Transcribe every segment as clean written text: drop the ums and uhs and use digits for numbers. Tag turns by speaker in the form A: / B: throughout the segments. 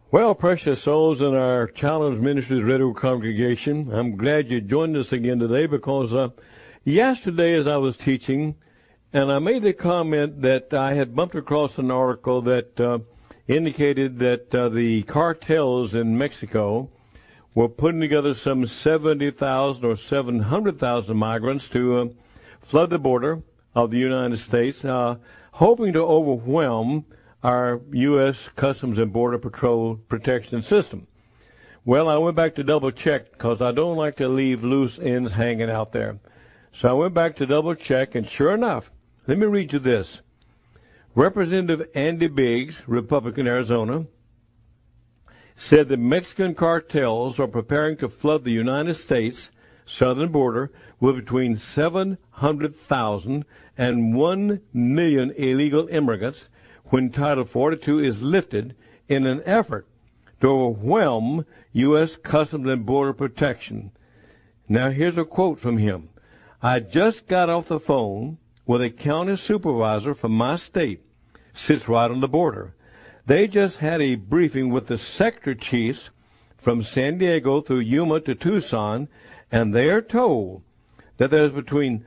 A: Well, precious souls in our Challenge Ministries Radio congregation, I'm glad you joined us again today because yesterday as I was teaching, and I made the comment that I had bumped across an article that indicated that the cartels in Mexico were putting together some 70,000 or 700,000 migrants to flood the border of the United States, hoping to overwhelm our U.S. Customs and Border Patrol protection system. Well, I went back to double check because I don't like to leave loose ends hanging out there. So I went back to double check, and sure enough, let me read you this. Representative Andy Biggs, Republican, Arizona, said the Mexican cartels are preparing to flood the United States southern border with between 700,000 and 1 million illegal immigrants when Title 42 is lifted in an effort to overwhelm U.S. Customs and Border Protection. Now, here's a quote from him. I just got off the phone with a county supervisor from my state, sits right on the border. They just had a briefing with the sector chiefs from San Diego through Yuma to Tucson, and they are told that there's between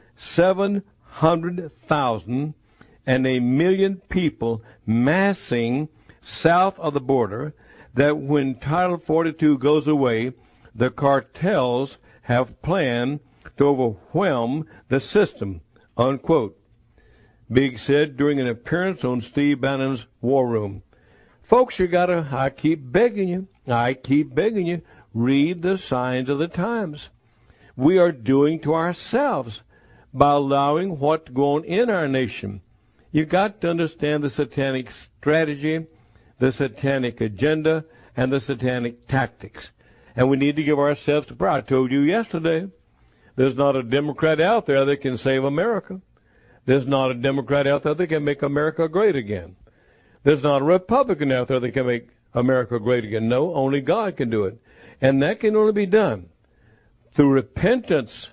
A: 700,000 and 1 million people massing south of the border, that when Title 42 goes away, the cartels have planned to overwhelm the system, unquote. Biggs said during an appearance on Steve Bannon's War Room. Folks, I keep begging you, read the signs of the times. We are doing to ourselves by allowing what to go on in our nation. You got to understand the satanic strategy, the satanic agenda, and the satanic tactics. And we need to give ourselves to prayer. I told you yesterday, there's not a Democrat out there that can save America. There's not a Democrat out there that can make America great again. There's not a Republican out there that can make America great again. No, only God can do it. And that can only be done through repentance,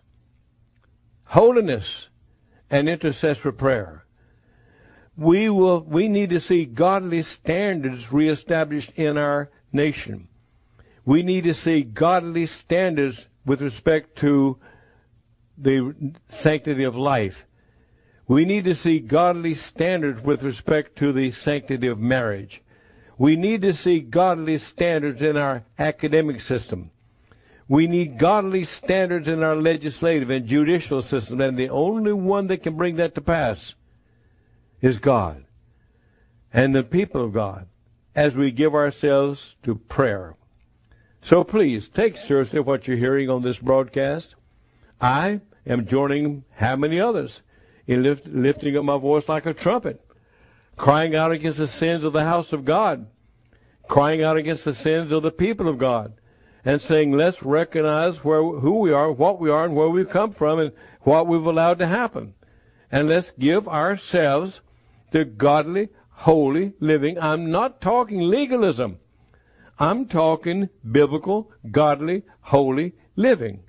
A: holiness, and intercessory prayer. We need to see godly standards reestablished in our nation. We need to see godly standards with respect to the sanctity of life. We need to see godly standards with respect to the sanctity of marriage. We need to see godly standards in our academic system. We need godly standards in our legislative and judicial system, and the only one that can bring that to pass is God and the people of God as we give ourselves to prayer. So please take seriously what you're hearing on this broadcast. I am joining how many others in lifting up my voice like a trumpet, crying out against the sins of the house of God, crying out against the sins of the people of God, and saying, let's recognize who we are, what we are, and where we've come from, and what we've allowed to happen. And let's give ourselves to godly, holy living. I'm not talking legalism. I'm talking biblical, godly, holy living.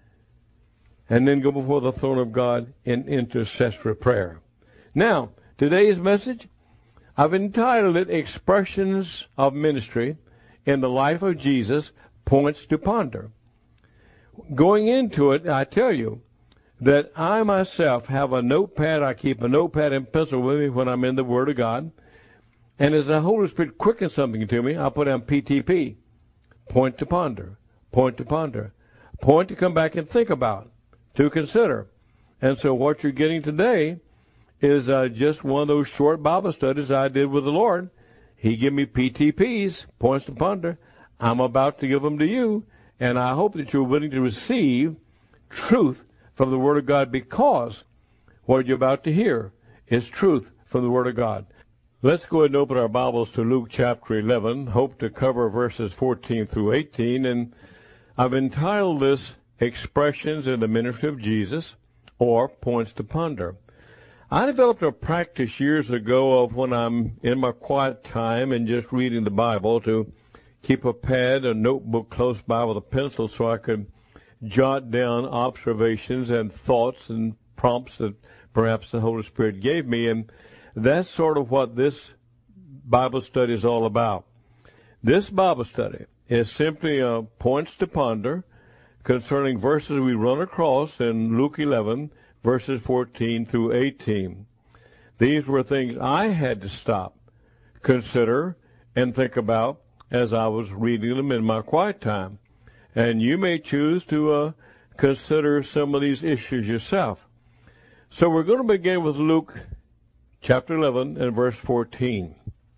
A: And then go before the throne of God in intercessory prayer. Now, today's message, I've entitled it Expressions of Ministry in the Life of Jesus, Points to Ponder. Going into it, I tell you that I myself have a notepad. I keep a notepad and pencil with me when I'm in the Word of God. And as the Holy Spirit quickens something to me, I put down PTP, point to ponder, point to ponder, point to come back and think about, to consider. And so what you're getting today is just one of those short Bible studies I did with the Lord. He gave me PTPs, points to ponder. I'm about to give them to you, and I hope that you're willing to receive truth from the Word of God, because what you're about to hear is truth from the Word of God. Let's go ahead and open our Bibles to Luke chapter 11. Hope to cover verses 14 through 18, and I've entitled this Expressions in the Ministry of Jesus, or Points to Ponder. I developed a practice years ago of when I'm in my quiet time and just reading the Bible to keep a pad, a notebook close by with a pencil so I could jot down observations and thoughts and prompts that perhaps the Holy Spirit gave me. And that's sort of what this Bible study is all about. This Bible study is simply points to ponder concerning verses we run across in Luke 11, verses 14 through 18. These were things I had to stop, consider, and think about as I was reading them in my quiet time. And you may choose to consider some of these issues yourself. So we're going to begin with Luke chapter 11 and verse 14.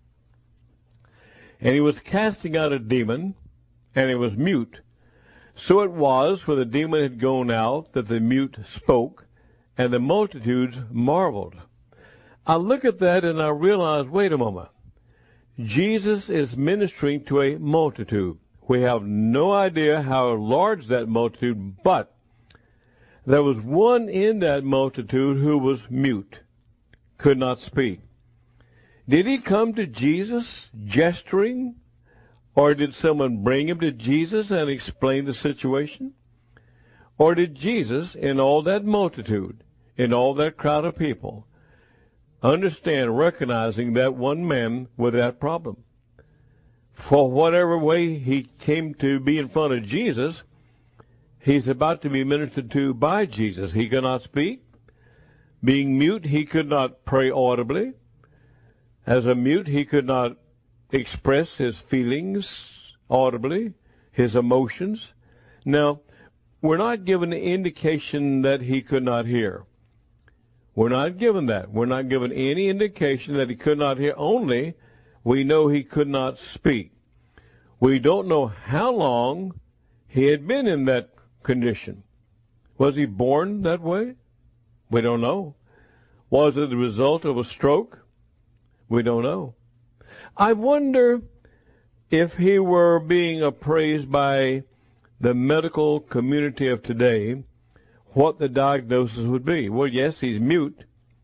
A: And he was casting out a demon, and he was mute. So it was, when the demon had gone out, that the mute spoke, and the multitudes marveled. I look at that and I realize, wait a moment. Jesus is ministering to a multitude. We have no idea how large that multitude, but there was one in that multitude who was mute, could not speak. Did he come to Jesus gesturing, or did someone bring him to Jesus and explain the situation? Or did Jesus, in all that multitude, in all that crowd of people, understand, recognizing that one man with that problem? For whatever way he came to be in front of Jesus, he's about to be ministered to by Jesus. He could not speak. Being mute, he could not pray audibly. As a mute, he could not express his feelings audibly, his emotions. Now, we're not given the indication that he could not hear. We're not given that. We're not given any indication that he could not hear. Only we know he could not speak. We don't know how long he had been in that condition. Was he born that way? We don't know. Was it the result of a stroke? We don't know. I wonder if he were being appraised by the medical community of today, what the diagnosis would be. Well, yes, he's mute,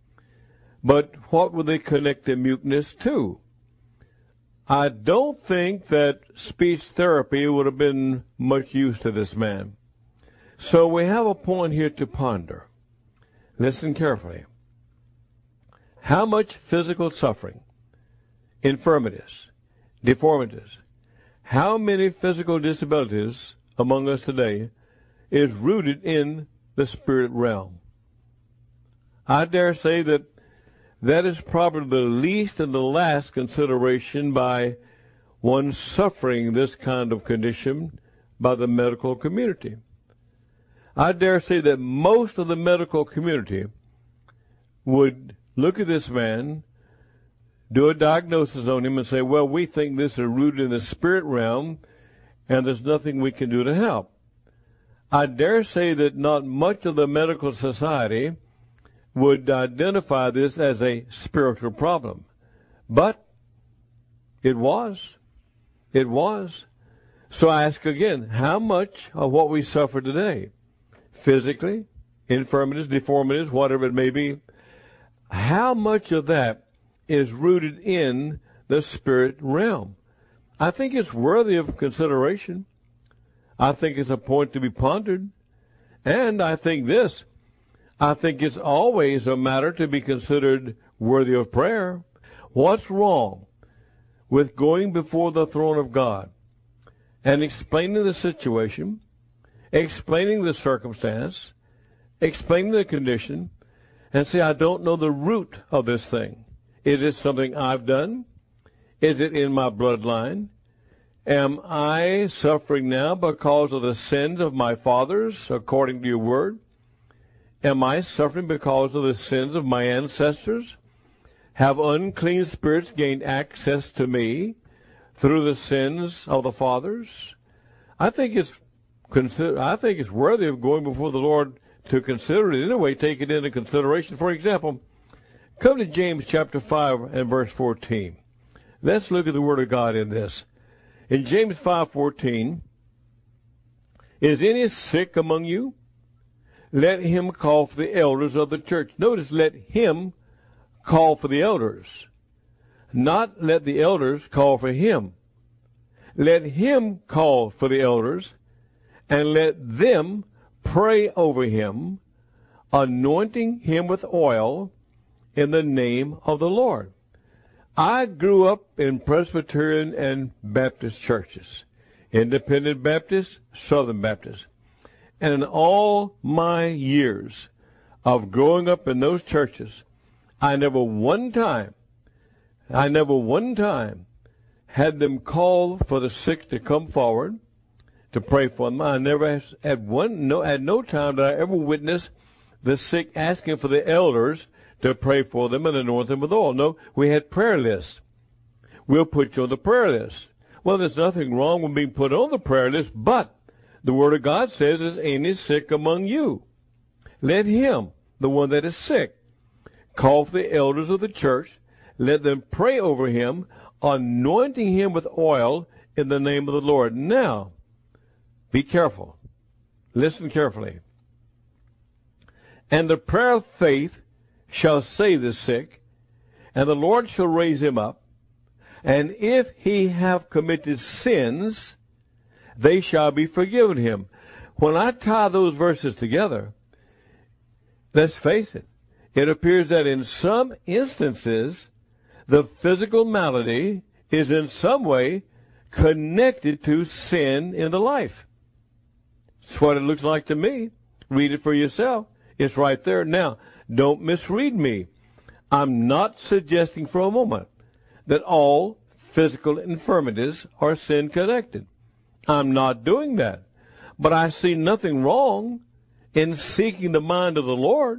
A: but what would they connect the muteness to? I don't think that speech therapy would have been much use to this man. So we have a point here to ponder. Listen carefully. How much physical suffering, infirmities, deformities, how many physical disabilities among us today is rooted in the spirit realm? I dare say that that is probably the least and the last consideration by one suffering this kind of condition by the medical community. I dare say that most of the medical community would look at this man, do a diagnosis on him, and say, well, we think this is rooted in the spirit realm, and there's nothing we can do to help. I dare say that not much of the medical society would identify this as a spiritual problem. But it was. It was. So I ask again, how much of what we suffer today, physically, infirmities, deformities, whatever it may be, how much of that is rooted in the spirit realm? I think it's worthy of consideration. I think it's a point to be pondered. And I think this, I think it's always a matter to be considered worthy of prayer. What's wrong with going before the throne of God and explaining the situation, explaining the circumstance, explaining the condition, and say, I don't know the root of this thing. Is it something I've done? Is it in my bloodline? Am I suffering now because of the sins of my fathers, according to your word? Am I suffering because of the sins of my ancestors? Have unclean spirits gained access to me through the sins of the fathers? I think it's worthy of going before the Lord to consider it anyway, take it into consideration. For example, come to James chapter 5 and verse 14. Let's look at the Word of God in this. In James 5:14, is any sick among you? Let him call for the elders of the church. Notice, let him call for the elders. Not let the elders call for him. Let him call for the elders, and let them pray over him, anointing him with oil in the name of the Lord. I grew up in Presbyterian and Baptist churches, Independent Baptist, Southern Baptist. And in all my years of growing up in those churches, I never one time had them call for the sick to come forward to pray for them. I never at no time did I ever witness the sick asking for the elders to pray for them and anoint them with oil. No, we had prayer lists. We'll put you on the prayer list. Well, there's nothing wrong with being put on the prayer list, but the Word of God says, is any sick among you? Let him, the one that is sick, call for the elders of the church. Let them pray over him, anointing him with oil in the name of the Lord. Now, be careful. Listen carefully. And the prayer of faith shall save the sick, and the Lord shall raise him up. And if he have committed sins, they shall be forgiven him. When I tie those verses together, let's face it, it appears that in some instances, the physical malady is in some way connected to sin in the life. That's what it looks like to me. Read it for yourself. It's right there. Now, don't misread me. I'm not suggesting for a moment that all physical infirmities are sin connected. I'm not doing that. But I see nothing wrong in seeking the mind of the Lord.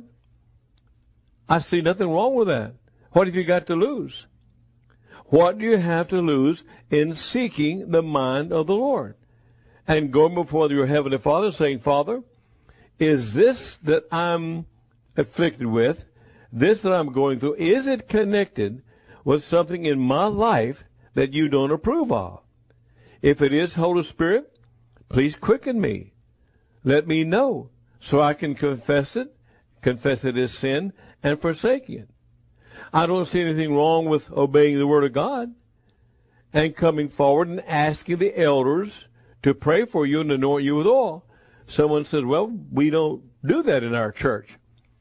A: I see nothing wrong with that. What have you got to lose? What do you have to lose in seeking the mind of the Lord? And going before your Heavenly Father saying, Father, is this that I'm afflicted with, this that I'm going through, is it connected with something in my life that you don't approve of? If it is, Holy Spirit, please quicken me. Let me know so I can confess it as sin, and forsake it. I don't see anything wrong with obeying the Word of God and coming forward and asking the elders to pray for you and anoint you with oil. Someone says, well, we don't do that in our church.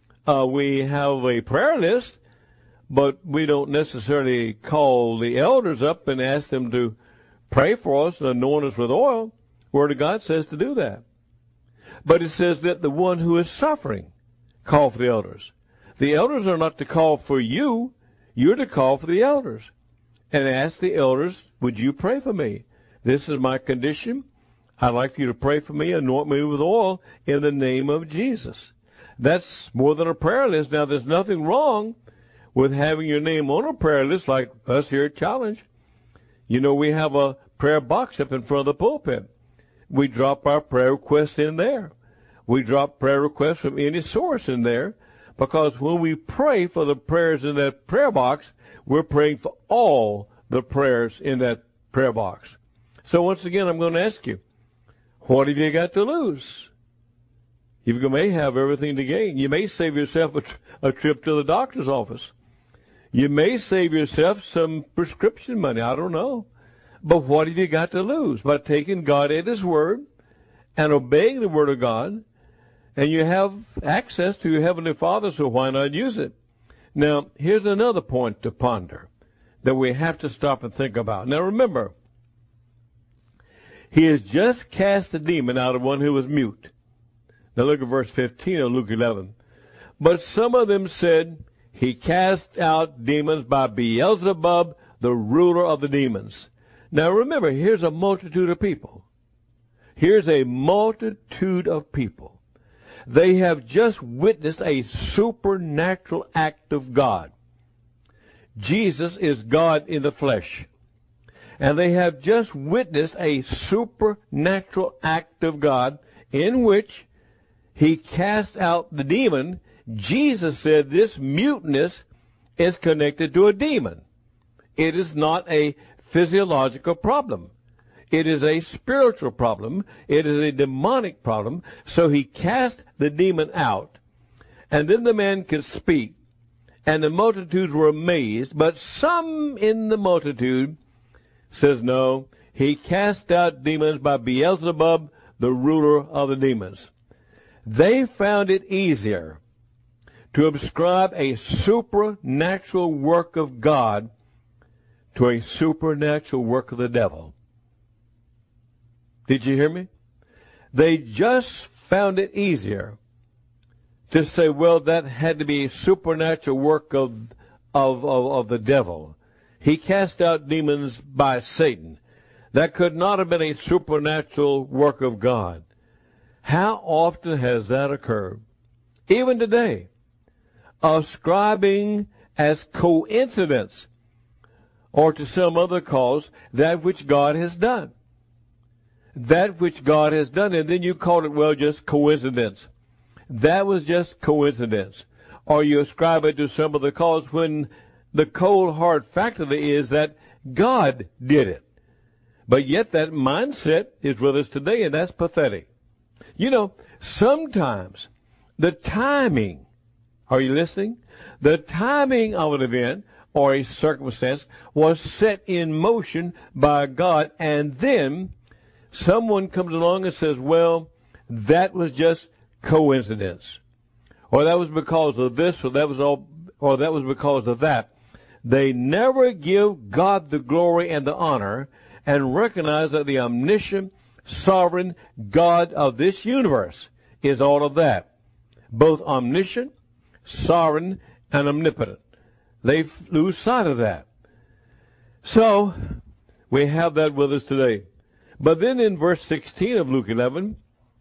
A: We have a prayer list, but we don't necessarily call the elders up and ask them to pray for us and anoint us with oil. Word of God says to do that. But it says that the one who is suffering, call for the elders. The elders are not to call for you. You're to call for the elders and ask the elders, would you pray for me? This is my condition. I'd like you to pray for me, anoint me with oil in the name of Jesus. That's more than a prayer list. Now, there's nothing wrong with having your name on a prayer list like us here at Challenge. You know, we have a prayer box up in front of the pulpit. We drop our prayer requests in there. We drop prayer requests from any source in there, because when we pray for the prayers in that prayer box, we're praying for all the prayers in that prayer box. So once again, I'm going to ask you, what have you got to lose? You may have everything to gain. You may save yourself a trip to the doctor's office. You may save yourself some prescription money. I don't know. But what have you got to lose? By taking God at His Word and obeying the Word of God, and you have access to your Heavenly Father, so why not use it? Now, here's another point to ponder that we have to stop and think about. Now, remember, He has just cast a demon out of one who was mute. Now, look at verse 15 of Luke 11. But some of them said, He cast out demons by Beelzebub, the ruler of the demons. Now, remember, here's a multitude of people. Here's a multitude of people. They have just witnessed a supernatural act of God. Jesus is God in the flesh. And they have just witnessed a supernatural act of God in which He cast out the demon. Jesus said this muteness is connected to a demon. It is not a physiological problem. It is a spiritual problem. It is a demonic problem. So He cast the demon out. And then the man could speak. And the multitudes were amazed. But some in the multitude says, no, He cast out demons by Beelzebub, the ruler of the demons. They found it easier to ascribe a supernatural work of God to a supernatural work of the devil. Did you hear me? They just found it easier to say, well, that had to be a supernatural work of the devil. He cast out demons by Satan. That could not have been a supernatural work of God. How often has that occurred? Even today, ascribing as coincidence or to some other cause that which God has done. That which God has done, and then you call it, well, just coincidence. That was just coincidence. Or you ascribe it to some other cause when the cold, hard fact of it is that God did it. But yet that mindset is with us today, and that's pathetic. You know, sometimes the timing, are you listening? The timing of an event or a circumstance was set in motion by God, and then someone comes along and says, well, that was just coincidence. Or that was because of this, or that was because of that. They never give God the glory and the honor and recognize that the omniscient, sovereign God of this universe is all of that. Both omniscient, sovereign, and omnipotent. They lose sight of that. So, we have that with us today. But then in verse 16 of Luke 11,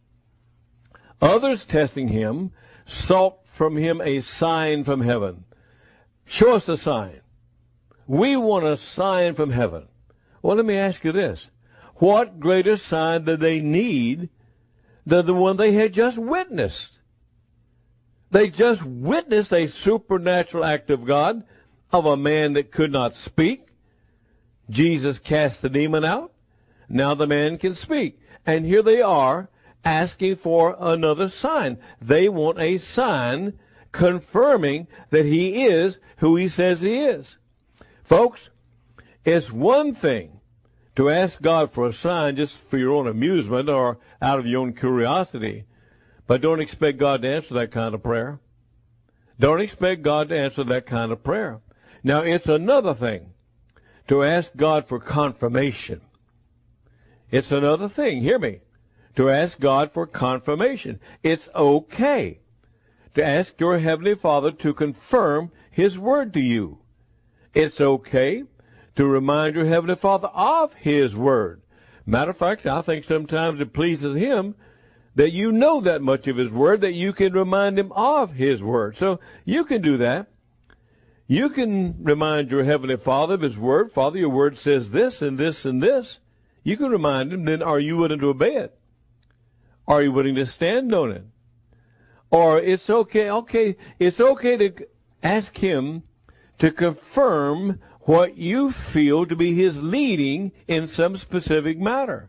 A: others testing him sought from him a sign from heaven. Show us a sign. We want a sign from heaven. Well, let me ask you this. What greater sign did they need than the one they had just witnessed? They just witnessed a supernatural act of God of a man that could not speak. Jesus cast the demon out. Now the man can speak. And here they are asking for another sign. They want a sign confirming that he is who he says he is. Folks, it's one thing to ask God for a sign just for your own amusement or out of your own curiosity, but don't expect God to answer that kind of prayer. Don't expect God to answer that kind of prayer. Now, it's another thing to ask God for confirmation. It's another thing, hear me, to ask God for confirmation. It's okay to ask your Heavenly Father to confirm His Word to you. It's okay to remind your Heavenly Father of His Word. Matter of fact, I think sometimes it pleases Him that you know that much of His Word that you can remind Him of His Word. So you can do that. You can remind your Heavenly Father of His Word. Father, your Word says this and this and this. You can remind Him. Then are you willing to obey it? Are you willing to stand on it? Or it's okay to ask Him to confirm what you feel to be His leading in some specific matter.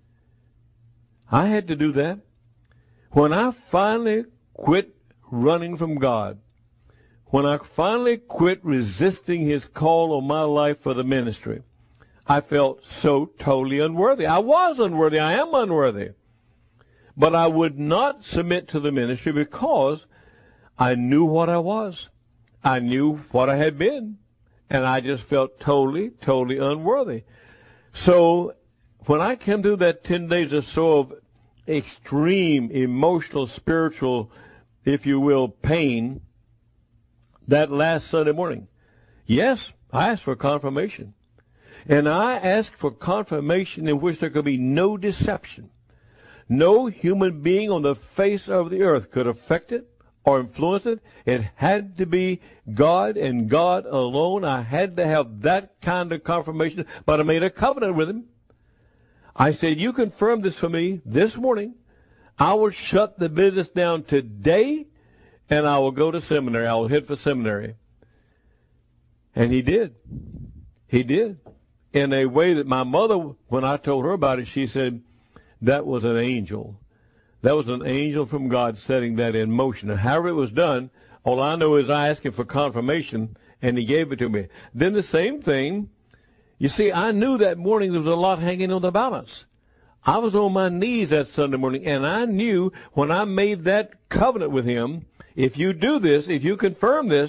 A: I had to do that. When I finally quit running from God, when I finally quit resisting His call on my life for the ministry, I felt so totally unworthy. I was unworthy. I am unworthy. But I would not submit to the ministry because I knew what I was. I knew what I had been. And I just felt totally, totally unworthy. So when I came through that 10 days or so of extreme emotional, spiritual, if you will, pain, that last Sunday morning, yes, I asked for confirmation. And I asked for confirmation in which there could be no deception. No human being on the face of the earth could affect it or influence it. It had to be God and God alone. I had to have that kind of confirmation, but I made a covenant with Him. I said, you confirm this for me this morning. I will shut the business down today, and I will go to seminary. I will head for seminary. And He did. He did. In a way that my mother, when I told her about it, she said, that was an angel. That was an angel from God setting that in motion. And however it was done, all I know is I asked Him for confirmation, and He gave it to me. Then the same thing, you see, I knew that morning there was a lot hanging on the balance. I was on my knees that Sunday morning, and I knew when I made that covenant with Him, if you do this, if you confirm this,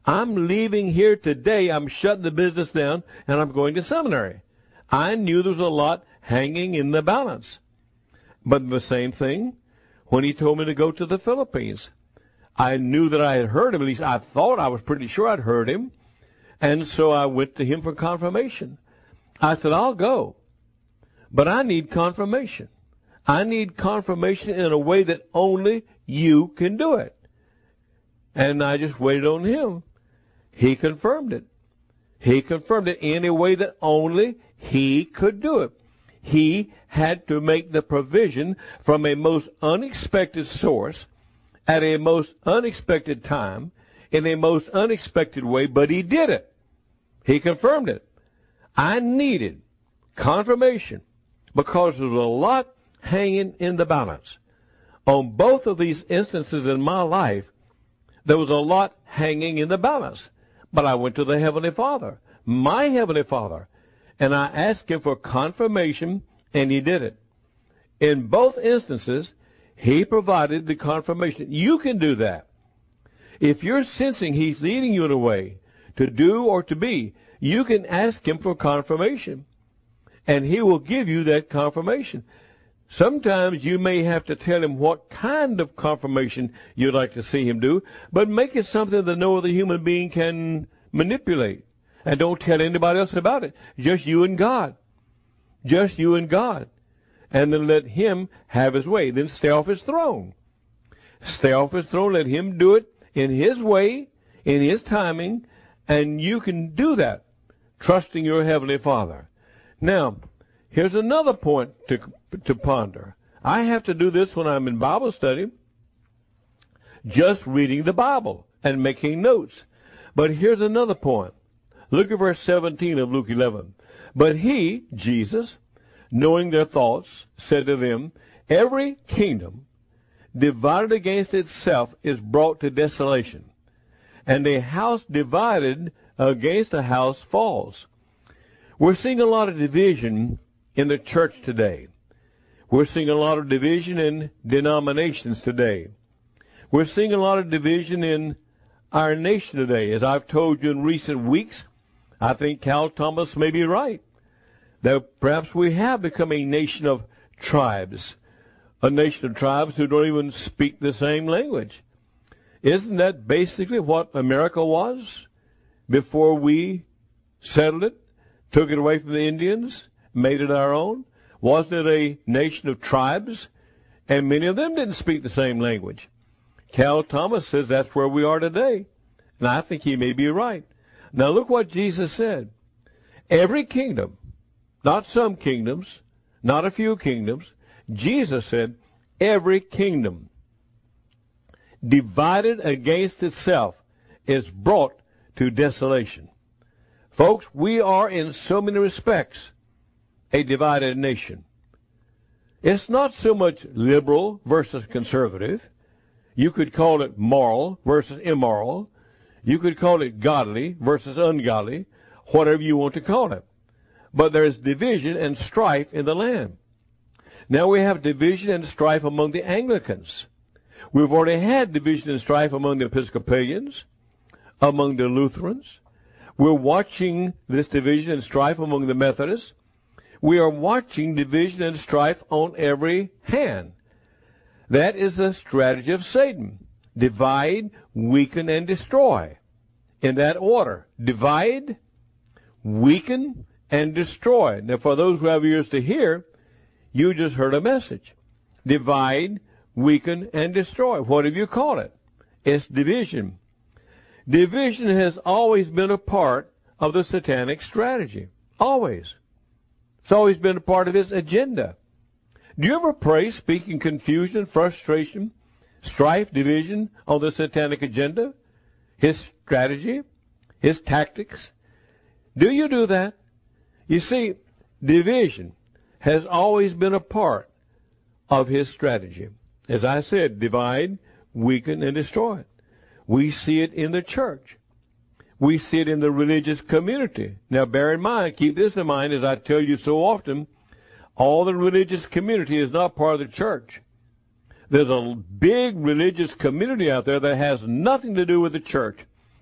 A: I'm leaving here today. I'm shutting the business down, and I'm going to seminary. I knew there was a lot hanging in the balance. But the same thing when he told me to go to the Philippines. I knew that I had heard him. At least I thought, I was pretty sure I'd heard him. And so I went to him for confirmation. I said, I'll go, but I need confirmation. I need confirmation in a way that only you can do it. And I just waited on him. He confirmed it. He confirmed it in a way that only he could do it. He had to make the provision from a most unexpected source at a most unexpected time in a most unexpected way, but he did it. He confirmed it. I needed confirmation because there was a lot hanging in the balance. On both of these instances in my life, there was a lot hanging in the balance. But I went to the Heavenly Father, my Heavenly Father, and I asked him for confirmation, and he did it. In both instances, he provided the confirmation. You can do that. If you're sensing he's leading you in a way to do or to be, you can ask him for confirmation, and he will give you that confirmation. Sometimes you may have to tell him what kind of confirmation you'd like to see him do, but make it something that no other human being can manipulate. And don't tell anybody else about it. Just you and God. Just you and God. And then let him have his way. Then stay off his throne. Stay off his throne. Let him do it in his way, in his timing, and you can do that, trusting your Heavenly Father. Now, here's another point to ponder. I have to do this when I'm in Bible study, just reading the Bible and making notes. But here's another point. Look at verse 17 of Luke 11. But he, Jesus, knowing their thoughts, said to them, every kingdom divided against itself is brought to desolation, and a house divided against a house falls. We're seeing a lot of division in the church today. We're seeing a lot of division in denominations today. We're seeing a lot of division in our nation today. As I've told you in recent weeks, I think Cal Thomas may be right, that perhaps we have become a nation of tribes, a nation of tribes who don't even speak the same language. Isn't that basically what America was before we settled it, took it away from the Indians, made it our own? Wasn't it a nation of tribes? And many of them didn't speak the same language. Cal Thomas says that's where we are today. And I think he may be right. Now look what Jesus said. Every kingdom, not some kingdoms, not a few kingdoms. Jesus said, every kingdom divided against itself is brought to desolation. Folks, we are in so many respects a divided nation. It's not so much liberal versus conservative. You could call it moral versus immoral. You could call it godly versus ungodly, whatever you want to call it. But there's division and strife in the land. Now we have division and strife among the Anglicans. We've already had division and strife among the Episcopalians, among the Lutherans. We're watching this division and strife among the Methodists. We are watching division and strife on every hand. That is the strategy of Satan. Divide, weaken, and destroy. In that order. Divide, weaken, and destroy. Now, for those who have ears to hear, you just heard a message. Divide, weaken, and destroy. What have you called it? It's division. Division has always been a part of the satanic strategy. Always. It's always been a part of his agenda. Do you ever pray speaking confusion, frustration, strife, division on the satanic agenda? His strategy? His tactics? Do you do that? You see, division has always been a part of his strategy. As I said, divide, weaken, and destroy. We see it in the church. We see it in the religious community. Now, bear in mind, keep this in mind, as I tell you so often, all the religious community is not part of the church. There's a big religious community out there that has nothing to do with the church.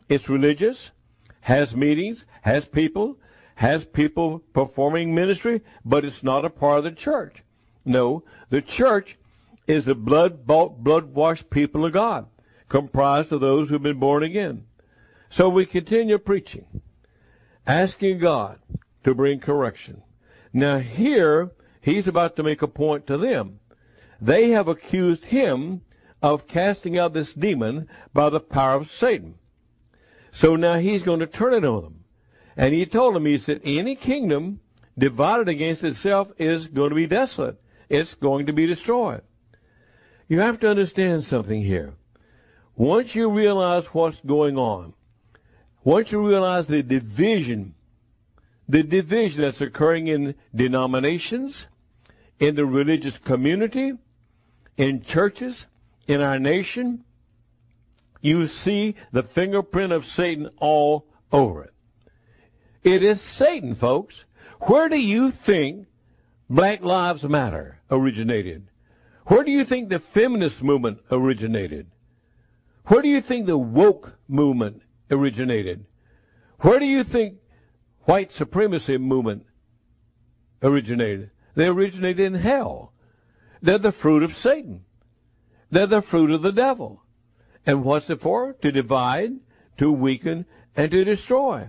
A: It's religious, has meetings, has people performing ministry, but it's not a part of the church. No, the church is the blood-bought, blood-washed people of God, comprised of those who've been born again. So we continue preaching, asking God to bring correction. Now here, he's about to make a point to them. They have accused him of casting out this demon by the power of Satan. So now he's going to turn it on them. And he told them, he said, any kingdom divided against itself is going to be desolate. It's going to be destroyed. You have to understand something here. Once you realize what's going on, once you realize the division that's occurring in denominations, in the religious community, in churches, in our nation, you see the fingerprint of Satan all over it. It is Satan, folks. Where do you think Black Lives Matter originated? Where do you think the feminist movement originated? Where do you think the woke movement originated? Where do you think white supremacy movement originated? They originated in hell. They're the fruit of Satan. They're the fruit of the devil. And what's it for? To divide, to weaken, and to destroy.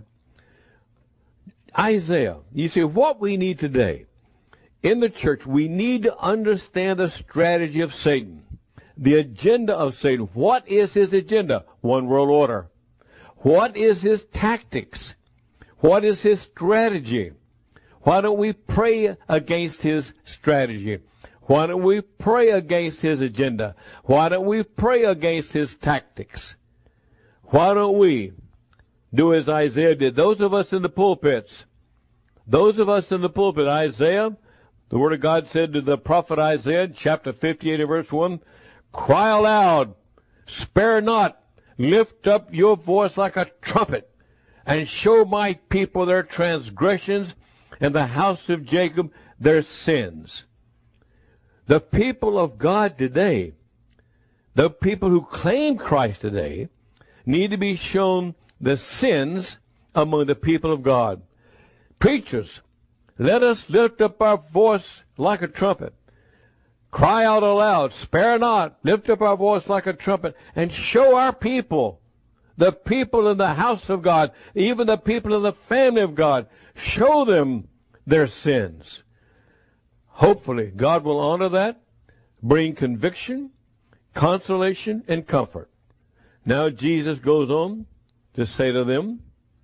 A: Isaiah, you see, what we need today in the church, we need to understand the strategy of Satan, the agenda of Satan. What is his agenda? One world order. What is his tactics? What is his strategy? Why don't we pray against his strategy? Why don't we pray against his agenda? Why don't we pray against his tactics? Why don't we do as Isaiah did? Those of us in the pulpits, Isaiah, the Word of God said to the prophet Isaiah, chapter 58 and verse 1, cry aloud, spare not, lift up your voice like a trumpet, and show my people their transgressions, and the house of Jacob their sins. The people of God today, the people who claim Christ today, need to be shown the sins among the people of God. Preachers, let us lift up our voice like a trumpet. Cry out aloud, spare not, lift up our voice like a trumpet, and show our people, the people in the house of God, even the people in the family of God, show them their sins. Hopefully, God will honor that, bring conviction, consolation, and comfort. Now Jesus goes on to say to them,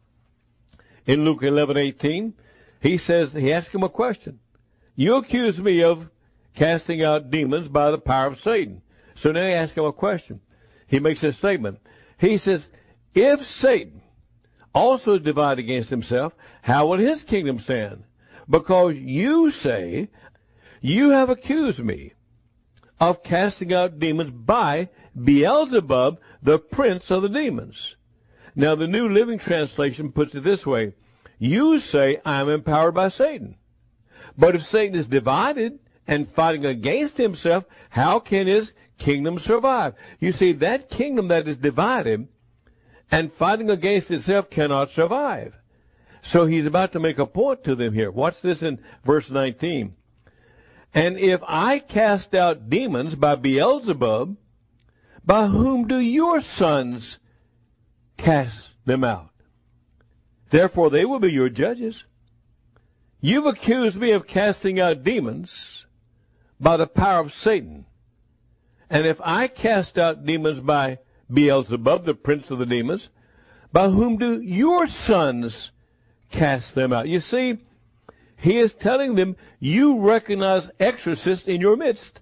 A: in Luke 11:18, he asks him a question. You accuse me of casting out demons by the power of Satan. So now he asks him a question. He makes a statement. He says, if Satan also is divided against himself, how will his kingdom stand? Because you say, you have accused me of casting out demons by Beelzebub, the prince of the demons. Now, the New Living Translation puts it this way. You say, I am empowered by Satan. But if Satan is divided and fighting against himself, how can his kingdom survive? You see, that kingdom that is divided and fighting against itself cannot survive. So he's about to make a point to them here. Watch this in verse 19. And if I cast out demons by Beelzebub, by whom do your sons cast them out? Therefore they will be your judges. You've accused me of casting out demons by the power of Satan. And if I cast out demons by Beelzebub, the prince of the demons, by whom do your sons cast them out? You see, he is telling them, you recognize exorcists in your midst.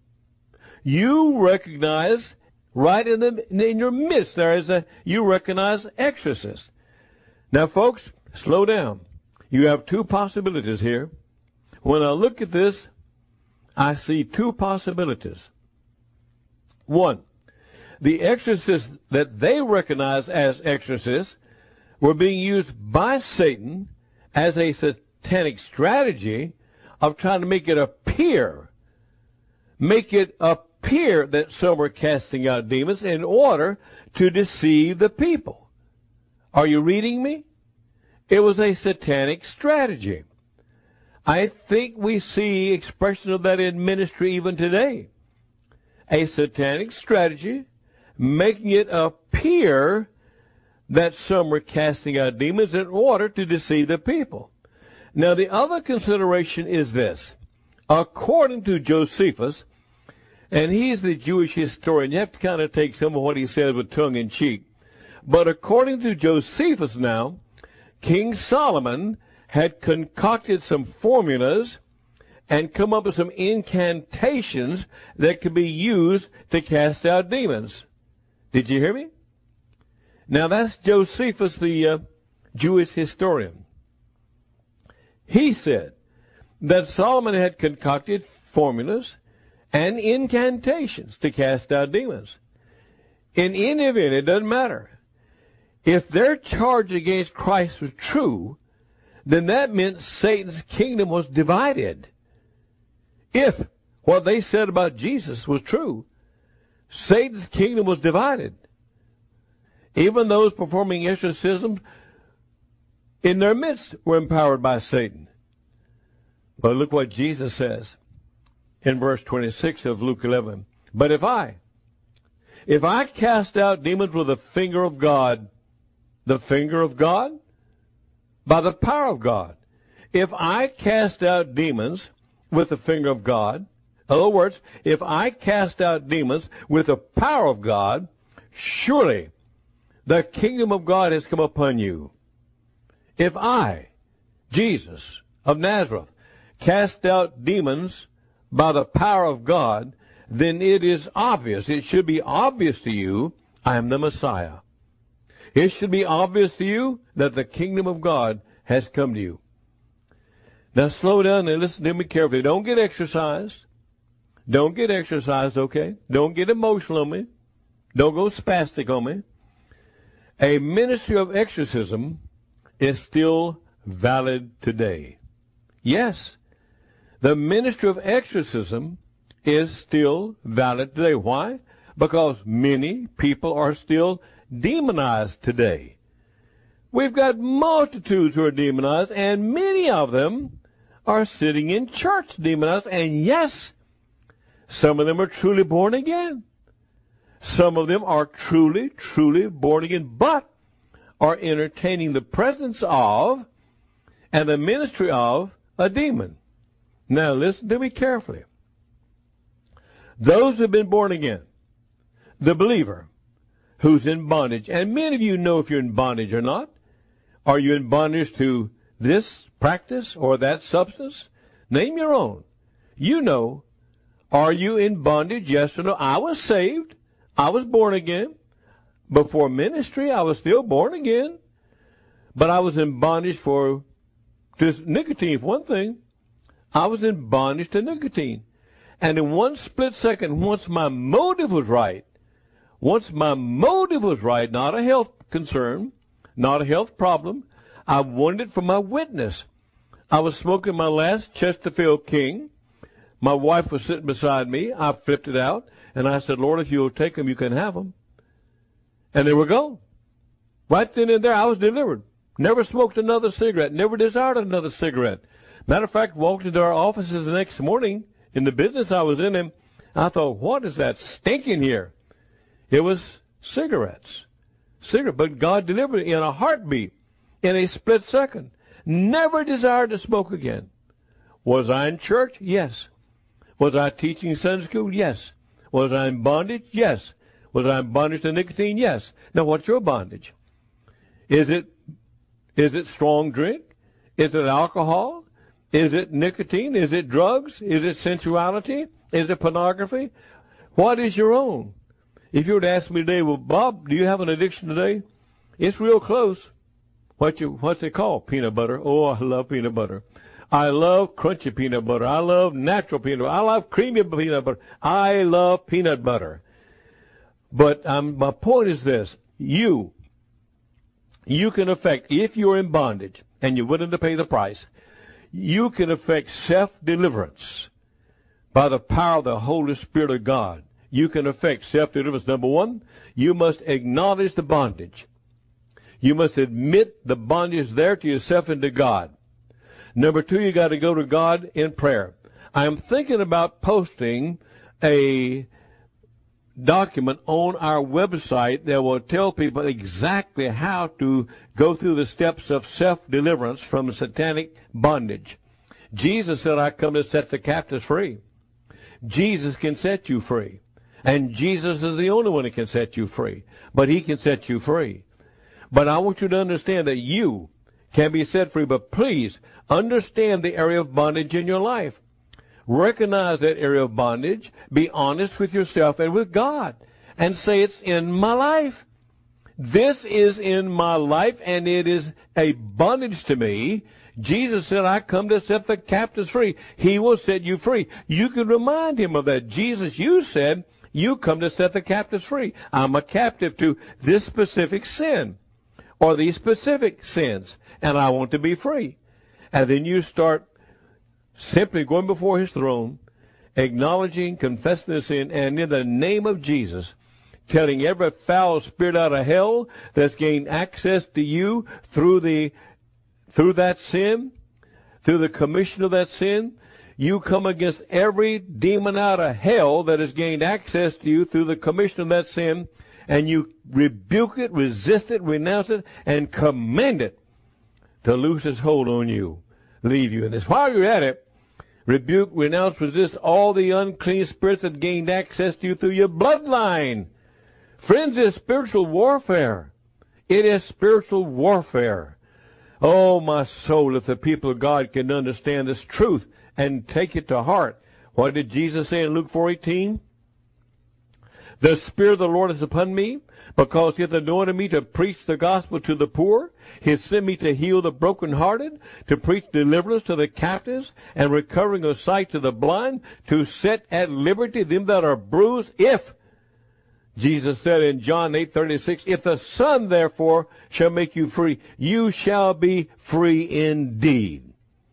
A: You recognize right in your midst you recognize exorcists. Now, folks, slow down. You have two possibilities here. When I look at this, I see two possibilities. One, the exorcists that they recognize as exorcists were being used by Satan as a satanic strategy of trying to make it appear that some were casting out demons in order to deceive the people. Are you reading me? It was a satanic strategy. I think we see expression of that in ministry even today. A satanic strategy, making it appear that some were casting out demons in order to deceive the people. Now, the other consideration is this. According to Josephus, and he's the Jewish historian, you have to kind of take some of what he says with tongue in cheek. But according to Josephus now, King Solomon had concocted some formulas and come up with some incantations that could be used to cast out demons. Did you hear me? Now that's Josephus, the Jewish historian. He said that Solomon had concocted formulas and incantations to cast out demons. In any event, it doesn't matter. If their charge against Christ was true, then that meant Satan's kingdom was divided. If what they said about Jesus was true, Satan's kingdom was divided. Even those performing exorcisms in their midst were empowered by Satan. But look what Jesus says in verse 26 of Luke 11. But if I cast out demons with the finger of God, by the power of God. If I cast out demons with the finger of God, in other words, if I cast out demons with the power of God, surely the kingdom of God has come upon you. If I, Jesus of Nazareth, cast out demons by the power of God, then it is obvious, it should be obvious to you, I am the Messiah. It should be obvious to you that the kingdom of God has come to you. Now slow down and listen to me carefully. Don't get exercised. Don't get exercised, okay? Don't get emotional on me. Don't go spastic on me. A ministry of exorcism is still valid today. Yes, the ministry of exorcism is still valid today. Why? Because many people are still demonized today. We've got multitudes who are demonized, and many of them are sitting in church demonized, and yes, some of them are truly born again. Some of them are truly, truly born again, but are entertaining the presence of and the ministry of a demon. Now listen to me carefully. Those who have been born again, the believer who's in bondage, and many of you know if you're in bondage or not. Are you in bondage to this practice or that substance? Name your own. You know. Are you in bondage? Yes or no? I was saved. I was born again. Before ministry, I was still born again. But I was in bondage for just nicotine, for one thing. I was in bondage to nicotine. And in one split second, once my motive was right, not a health concern, not a health problem, I wanted it for my witness. I was smoking my last Chesterfield King. My wife was sitting beside me. I flipped it out, and I said, Lord, if you'll take them, you can have them. And they were gone. Right then and there, I was delivered. Never smoked another cigarette. Never desired another cigarette. Matter of fact, walked into our offices the next morning in the business I was in, and I thought, what is that stinking here? It was cigarettes. But God delivered it in a heartbeat, in a split second. Never desired to smoke again. Was I in church? Yes. Was I teaching Sunday school? Yes. Was I in bondage? Yes. Was I in bondage to nicotine? Yes. Now, what's your bondage? Is it strong drink? Is it alcohol? Is it nicotine? Is it drugs? Is it sensuality? Is it pornography? What is your own? If you were to ask me today, well, Bob, do you have an addiction today? It's real close. What's it called? Peanut butter. Oh, I love peanut butter. I love crunchy peanut butter. I love natural peanut butter. I love creamy peanut butter. I love peanut butter. But my point is this. You can affect, if you're in bondage and you're willing to pay the price, you can affect self-deliverance by the power of the Holy Spirit of God. You can affect self-deliverance. Number one, you must acknowledge the bondage. You must admit the bondage there to yourself and to God. Number 2, you got to go to God in prayer. I'm thinking about posting a document on our website that will tell people exactly how to go through the steps of self-deliverance from satanic bondage. Jesus said, I come to set the captives free. Jesus can set you free. And Jesus is the only one that can set you free. But he can set you free. But I want you to understand that you can be set free. But please understand the area of bondage in your life. Recognize that area of bondage. Be honest with yourself and with God. And say, it's in my life. This is in my life, and it is a bondage to me. Jesus said, I come to set the captives free. He will set you free. You can remind him of that. Jesus, you said, you come to set the captives free. I'm a captive to this specific sin or these specific sins, and I want to be free. And then you start simply going before his throne, acknowledging, confessing the sin, and in the name of Jesus, telling every foul spirit out of hell that's gained access to you through that sin, through the commission of that sin. You come against every demon out of hell that has gained access to you through the commission of that sin, and you rebuke it, resist it, renounce it, and command it to loose its hold on you, leave you. And as while you're at it, rebuke, renounce, resist all the unclean spirits that gained access to you through your bloodline. Friends, it's spiritual warfare. It is spiritual warfare. Oh, my soul, if the people of God can understand this truth and take it to heart. What did Jesus say in Luke 4:18? The Spirit of the Lord is upon me, because he hath anointed me to preach the gospel to the poor. He hath sent me to heal the brokenhearted, to preach deliverance to the captives, and recovering of sight to the blind, to set at liberty them that are bruised. If, Jesus said in John 8:36, if the Son therefore shall make you free, you shall be free indeed.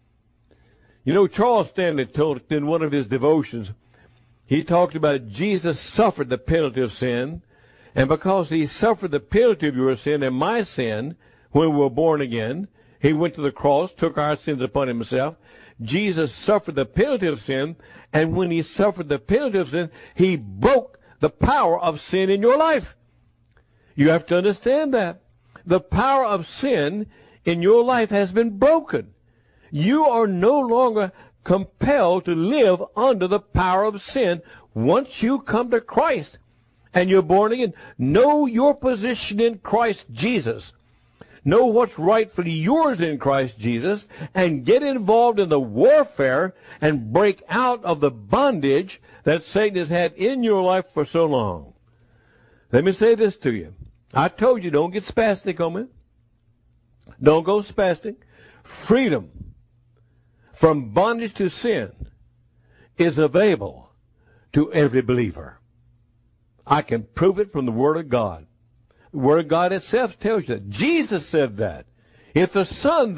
A: You know, Charles Stanley told in one of his devotions, he talked about Jesus suffered the penalty of sin, and because he suffered the penalty of your sin and my sin when we were born again, he went to the cross, took our sins upon himself. Jesus suffered the penalty of sin, and when he suffered the penalty of sin, he broke the power of sin in your life. You have to understand that. The power of sin in your life has been broken. You are no longer compelled to live under the power of sin once you come to Christ and you're born again. Know your position in Christ Jesus. Know what's rightfully yours in Christ Jesus, and get involved in the warfare and break out of the bondage that Satan has had in your life for so long. Let me say this to you. I told you, don't get spastic on me. Don't go spastic. Freedom from bondage to sin is available to every believer. I can prove it from the Word of God. The Word of God itself tells you that. Jesus said that. If the Son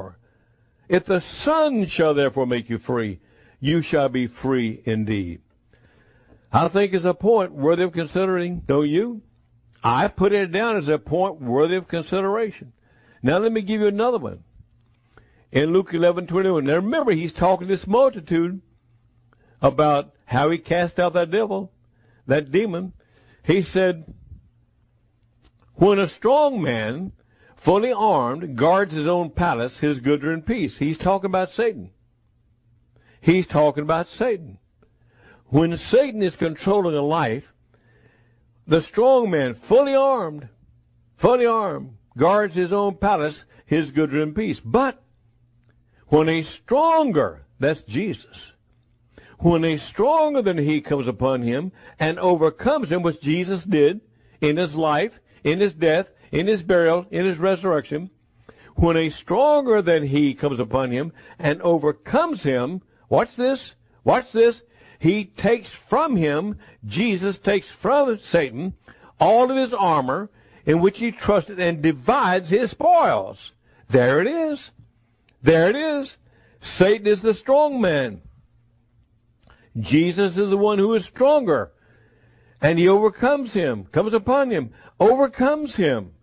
A: shall therefore make you free, you shall be free indeed. I think it's a point worthy of considering, don't you? I put it down as a point worthy of consideration. Now let me give you another one. In Luke 11:21. Now remember, he's talking to this multitude about how he cast out that devil, that demon. He said, when a strong man, fully armed, guards his own palace, his goods are in peace. He's talking about Satan. He's talking about Satan. When Satan is controlling a life, the strong man, fully armed, guards his own palace, his goods are in peace. But when a stronger, that's Jesus, when a stronger than he comes upon him and overcomes him, which Jesus did in his life, in his death, in his burial, in his resurrection, when a stronger than he comes upon him and overcomes him, watch this, he takes from him, Jesus takes from Satan all of his armor in which he trusted and divides his spoils. There it is. There it is. Satan is the strong man. Jesus is the one who is stronger. And he overcomes him, comes upon him, overcomes him,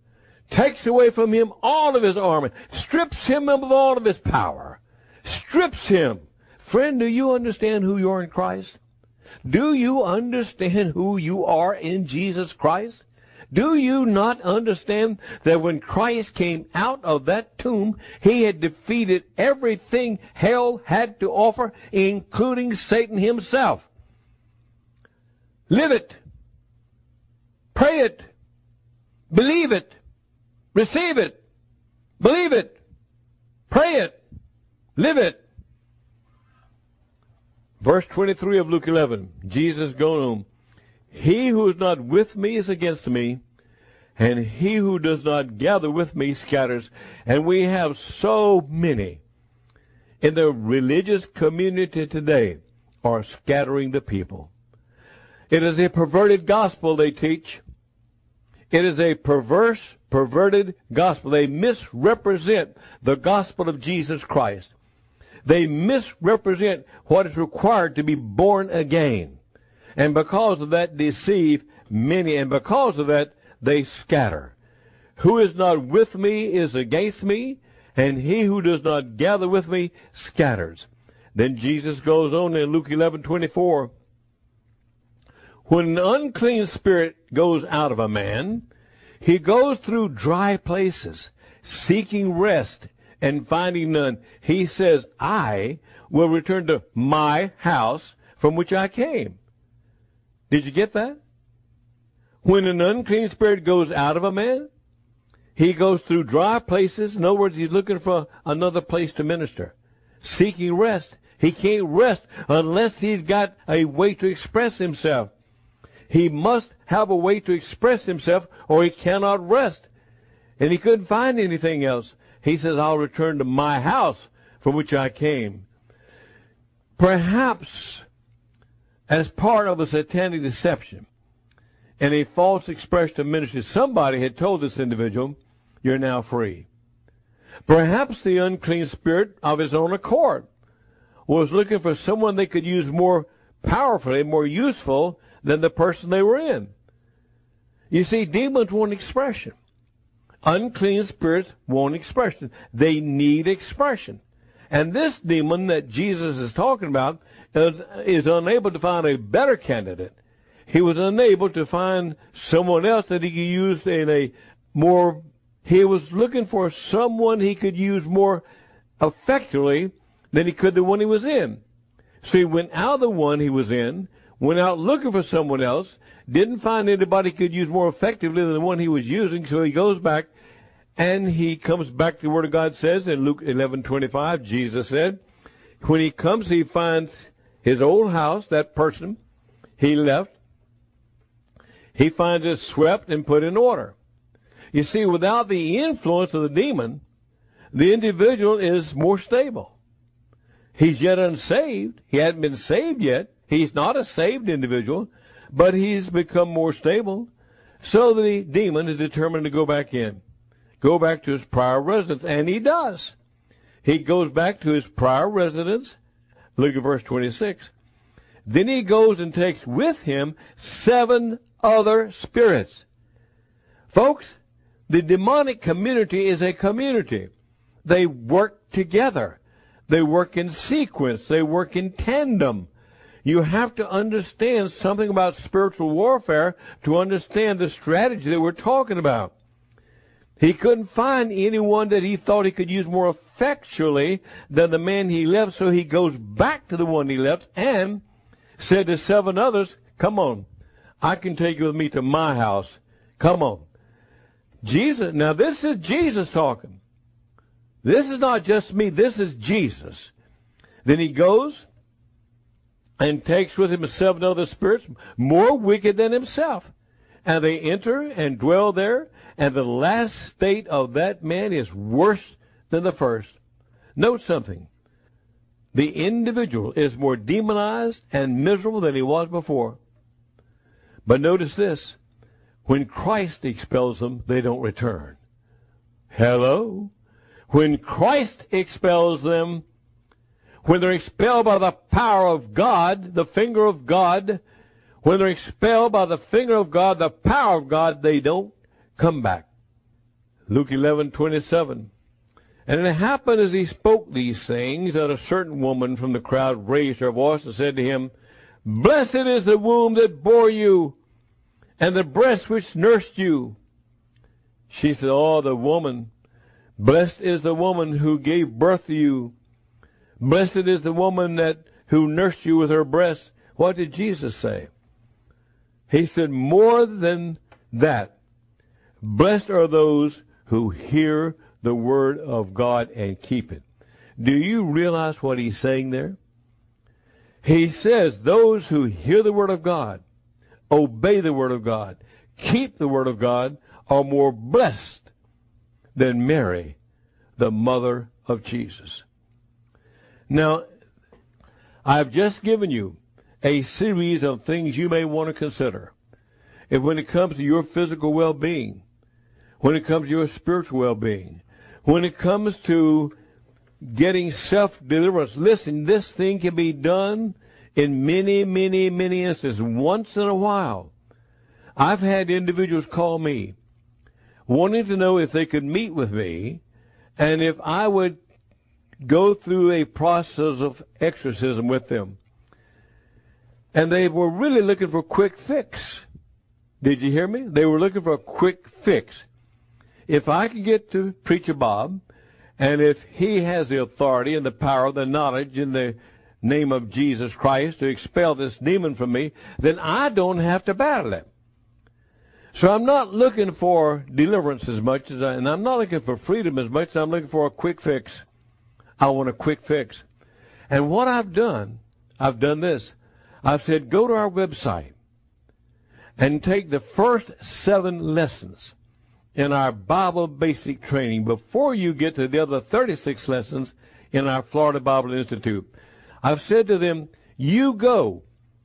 A: takes away from him all of his armor, strips him of all of his power, strips him. Friend, do you understand who you are in Christ? Do you understand who you are in Jesus Christ? Do you not understand that when Christ came out of that tomb, he had defeated everything hell had to offer, including Satan himself? Live it. Pray it. Believe it. Receive it. Believe it. Pray it. Live it. Verse 23 of Luke 11, Jesus going on, he who is not with me is against me, and he who does not gather with me scatters. And we have so many in the religious community today are scattering the people. It is a perverted gospel they teach. It is a perverse, perverted gospel. They misrepresent the gospel of Jesus Christ. They misrepresent what is required to be born again. And because of that, deceive many. And because of that, they scatter. Who is not with me is against me, and he who does not gather with me scatters. Then Jesus goes on in Luke 11:24. When an unclean spirit goes out of a man, he goes through dry places, seeking rest and finding none. He says, I will return to my house from which I came. Did you get that? When an unclean spirit goes out of a man, he goes through dry places. In other words, he's looking for another place to minister, seeking rest. He can't rest unless he's got a way to express himself. He must have a way to express himself, or he cannot rest. And he couldn't find anything else. He says, I'll return to my house from which I came. Perhaps as part of a satanic deception and a false expression of ministry, somebody had told this individual, you're now free. Perhaps the unclean spirit of his own accord was looking for someone they could use more powerfully, more useful than the person they were in. You see, demons want expression. Unclean spirits want expression. They need expression. And this demon that Jesus is talking about is unable to find a better candidate. He was unable to find someone else that he could use in a more, he was looking for someone he could use more effectively than he could the one he was in. So he went out of the one he was in, went out looking for someone else, didn't find anybody he could use more effectively than the one he was using, so he goes back and he comes back to the Word of God says in Luke 11:25, Jesus said, when he comes, he finds his old house, that person he left, he finds it swept and put in order. You see, without the influence of the demon, the individual is more stable. He's yet unsaved. He hasn't been saved yet. He's not a saved individual, but he's become more stable. So the demon is determined to go back in, go back to his prior residence, and he does. He goes back to his prior residence. Look at verse 26. Then he goes and takes with him 7 other spirits. Folks, the demonic community is a community. They work together. They work in sequence. They work in tandem. You have to understand something about spiritual warfare to understand the strategy that we're talking about. He couldn't find anyone that he thought he could use more effectually than the man he left, so he goes back to the one he left and said to 7 others, come on, I can take you with me to my house. Come on. Jesus, now this is Jesus talking. This is not just me, this is Jesus. Then he goes and takes with him 7 other spirits, more wicked than himself. And they enter and dwell there, and the last state of that man is worse than the first. Note something. The individual is more demonized and miserable than he was before. But notice this. When Christ expels them, they don't return. Hello? When Christ expels them, when they're expelled by the power of God, the finger of God, when they're expelled by the finger of God, the power of God, they don't come back. Luke 11:27. And it happened as he spoke these things that a certain woman from the crowd raised her voice and said to him, Blessed is the womb that bore you, and the breast which nursed you. She said, Oh, the woman, blessed is the woman who gave birth to you. Blessed is the woman who nursed you with her breast. What did Jesus say? He said, more than that, blessed are those who hear the word of God and keep it. Do you realize what he's saying there? He says those who hear the word of God, obey the word of God, keep the word of God, are more blessed than Mary, the mother of Jesus. Now, I've just given you a series of things you may want to consider. If when it comes to your physical well-being, when it comes to your spiritual well-being, when it comes to getting self-deliverance, listen, this thing can be done in many, many, many instances. Once in a while, I've had individuals call me wanting to know if they could meet with me and if I would go through a process of exorcism with them. And they were really looking for a quick fix. Did you hear me? They were looking for a quick fix. If I could get to Preacher Bob, and if he has the authority and the power, the knowledge in the name of Jesus Christ to expel this demon from me, then I don't have to battle it. So I'm not looking for deliverance as much as and I'm not looking for freedom as much as I'm looking for a quick fix. I want a quick fix. And what I've done this. I've said, go to our website and take the first 7 lessons in our Bible basic training before you get to the other 36 lessons in our Florida Bible Institute. I've said to them, you go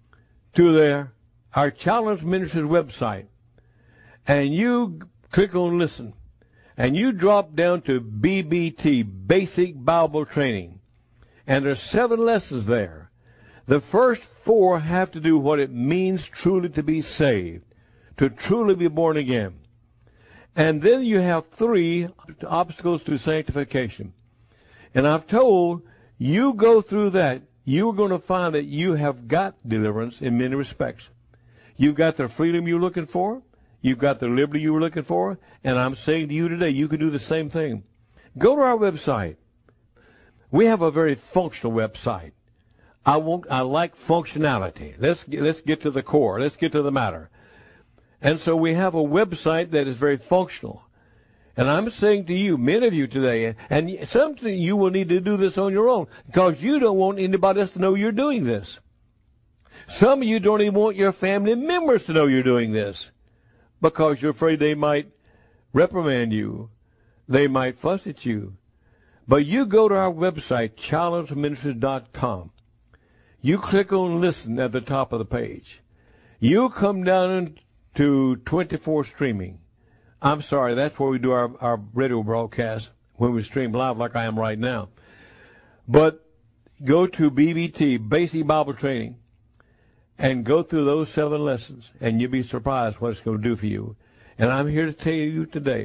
A: to our Challenge Ministries website and you click on listen and you drop down to BBT, Basic Bible Training. And there's 7 lessons there. The first 4 have to do what it means truly to be saved, to truly be born again. And then you have 3 obstacles to sanctification. And I've told you go through that, you're going to find that you have got deliverance in many respects. You've got the freedom you're looking for. You've got the liberty you were looking for. And I'm saying to you today, you can do the same thing. Go to our website. We have a very functional website. I like functionality. Let's get to the core. Let's get to the matter. And so we have a website that is very functional. And I'm saying to you, many of you today, and something you will need to do this on your own because you don't want anybody else to know you're doing this. Some of you don't even want your family members to know you're doing this because you're afraid they might reprimand you. They might fuss at you. But you go to our website, challengeministries.com. You click on listen at the top of the page. You come down to 24 streaming. I'm sorry, that's where we do our radio broadcast when we stream live like I am right now. But go to BBT, Basic Bible Training, and go through those 7 lessons, and you'll be surprised what it's going to do for you. And I'm here to tell you today,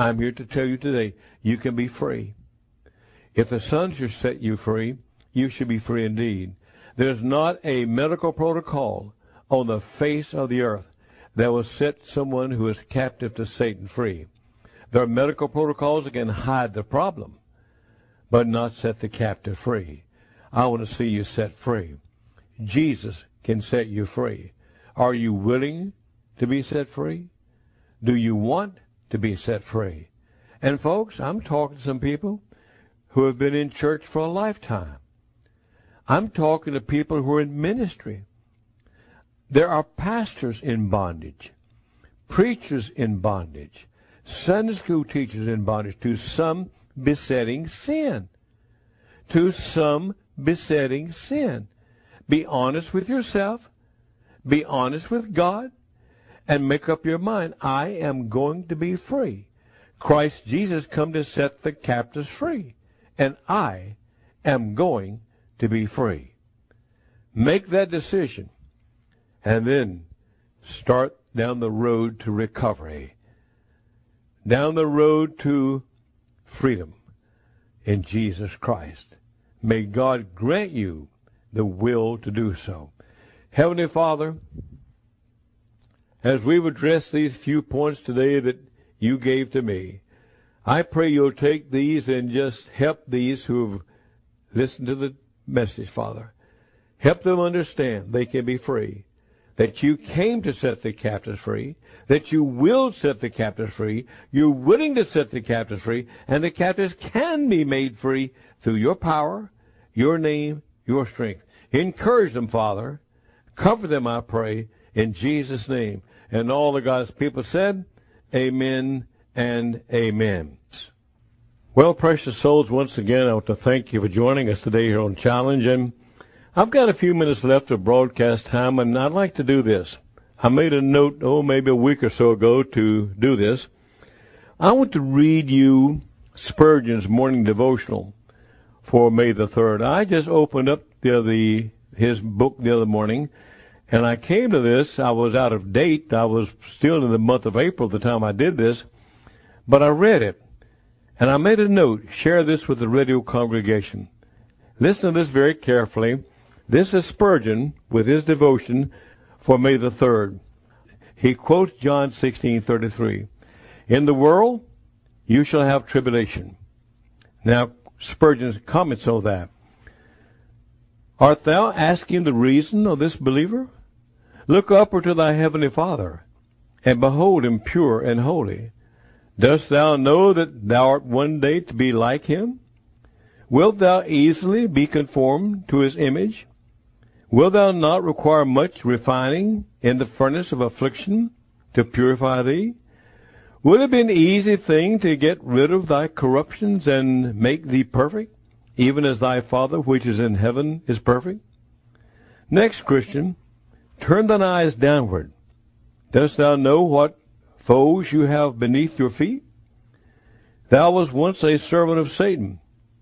A: you can be free. If the Son should set you free, you should be free indeed. There's not a medical protocol on the face of the earth that will set someone who is captive to Satan free. There are medical protocols that can hide the problem, but not set the captive free. I want to see you set free. Jesus can set you free. Are you willing to be set free? Do you want to be set free? And folks, I'm talking to some people who have been in church for a lifetime. I'm talking to people who are in ministry. There are pastors in bondage, preachers in bondage, Sunday school teachers in bondage to some besetting sin. To some besetting sin. Be honest with yourself. Be honest with God. And make up your mind, I am going to be free. Christ Jesus come to set the captives free. And I am going to be free. Make that decision. And then start down the road to recovery. down the road to freedom in Jesus Christ. May God grant you the will to do so. Heavenly Father, as we've addressed these few points today that you gave to me, I pray you'll take these and just help these who have listened to the message, Father. Help them understand they can be free, that you came to set the captives free, that you will set the captives free, you're willing to set the captives free, and the captives can be made free through your power, your name, your strength. Encourage them, Father. Comfort them, I pray, in Jesus' name. And all the God's people said, amen and amen. Well, precious souls, once again, I want to thank you for joining us today here on Challenge. And I've got a few minutes left of broadcast time, and I'd like to do this. I made a note, maybe a week or so ago to do this. I want to read you Spurgeon's morning devotional for May the 3rd. I just opened up his book the other morning, and I came to this. I was out of date. I was still in the month of April at the time I did this, but I read it, and I made a note, share this with the radio congregation. Listen to this very carefully. This is Spurgeon with his devotion for May the 3rd. He quotes John 16:33. In the world you shall have tribulation. Now, Spurgeon comments on that. Art thou asking the reason of this, believer? Look upward to thy heavenly Father, and behold him pure and holy. Dost thou know that thou art one day to be like him? Wilt thou easily be conformed to his image? Wilt thou not require much refining in the furnace of affliction to purify thee? Would it be an easy thing to get rid of thy corruptions and make thee perfect, even as thy Father which is in heaven is perfect? Next, Christian, turn thine eyes downward. Dost thou know what foes you have beneath your feet? Thou wast once a servant of Satan,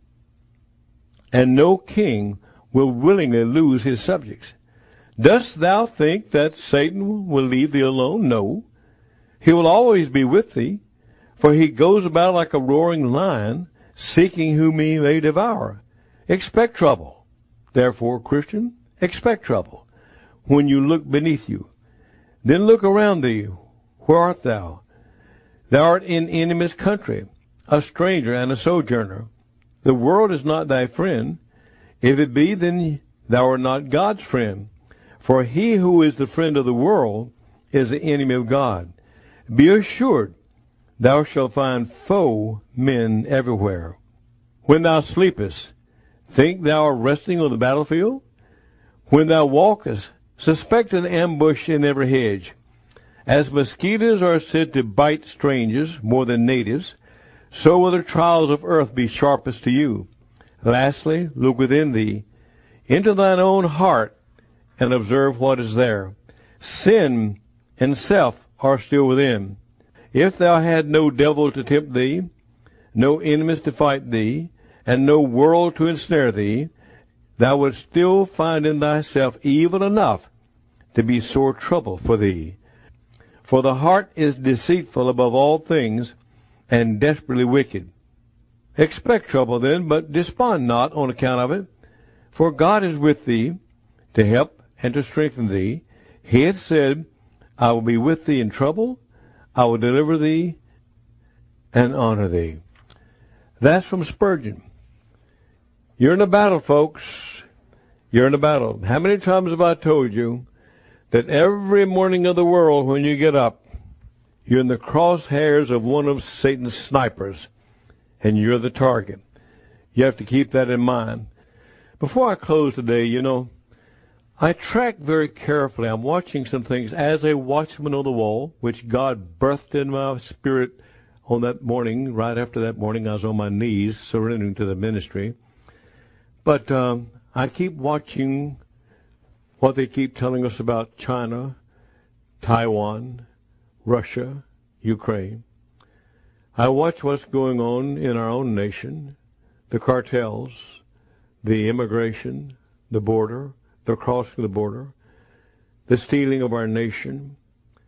A: and no king will willingly lose his subjects. Dost thou think that Satan will leave thee alone? No. He will always be with thee, for he goes about like a roaring lion, seeking whom he may devour. Expect trouble. Therefore, Christian, expect trouble when you look beneath you. Then look around thee. Where art thou? Thou art in enemy's country, a stranger and a sojourner. The world is not thy friend. If it be, then thou art not God's friend. For he who is the friend of the world is the enemy of God. Be assured, thou shalt find foe men everywhere. When thou sleepest, think thou art resting on the battlefield? When thou walkest, suspect an ambush in every hedge. As mosquitoes are said to bite strangers more than natives, so will the trials of earth be sharpest to you. Lastly, look within thee, into thine own heart, and observe what is there. Sin and self are still within. If thou had no devil to tempt thee, no enemies to fight thee, and no world to ensnare thee, thou wouldst still find in thyself evil enough to be sore trouble for thee. For the heart is deceitful above all things, and desperately wicked. Expect trouble then, but despond not on account of it, for God is with thee to help and to strengthen thee. He hath said, I will be with thee in trouble, I will deliver thee and honor thee. That's from Spurgeon. You're in a battle, folks. You're in a battle. How many times have I told you that every morning of the world when you get up, you're in the crosshairs of one of Satan's snipers, and you're the target. You have to keep that in mind. Before I close today, I track very carefully. I'm watching some things as a watchman on the wall, which God birthed in my spirit on that morning. Right after that morning, I was on my knees surrendering to the ministry. But I keep watching what they keep telling us about China, Taiwan, Russia, Ukraine. I watch what's going on in our own nation, the cartels, the immigration, the border, the crossing the border, the stealing of our nation.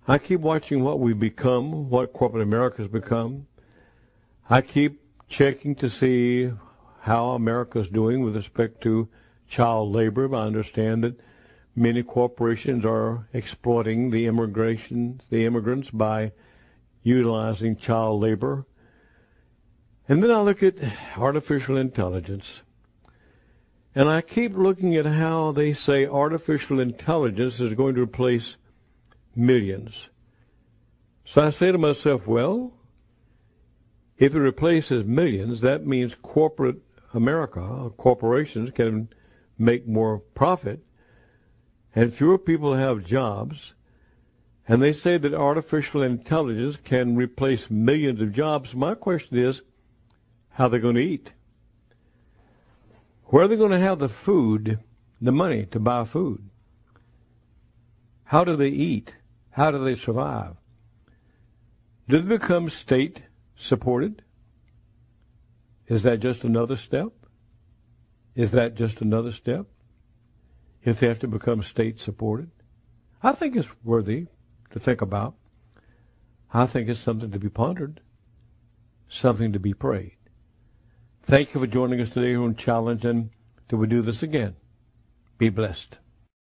A: I keep watching what we've become, what corporate America has become. I keep checking to see how America's doing with respect to child labor. I understand that many corporations are exploiting the immigrants by utilizing child labor. And then I look at artificial intelligence, and I keep looking at how they say artificial intelligence is going to replace millions. So I say to myself, well, if it replaces millions, that means corporate America, corporations can make more profit, and fewer people have jobs. And they say that artificial intelligence can replace millions of jobs. My question is, how are they going to eat? Where are they going to have the food, the money to buy food? How do they eat? How do they survive? Do they become state-supported? Is that just another step? Is that just another step? If they have to become state-supported? I think it's worthy to think about. I think it's something to be pondered, something to be prayed. Thank you for joining us today on Challenge, and till we do this again, be blessed.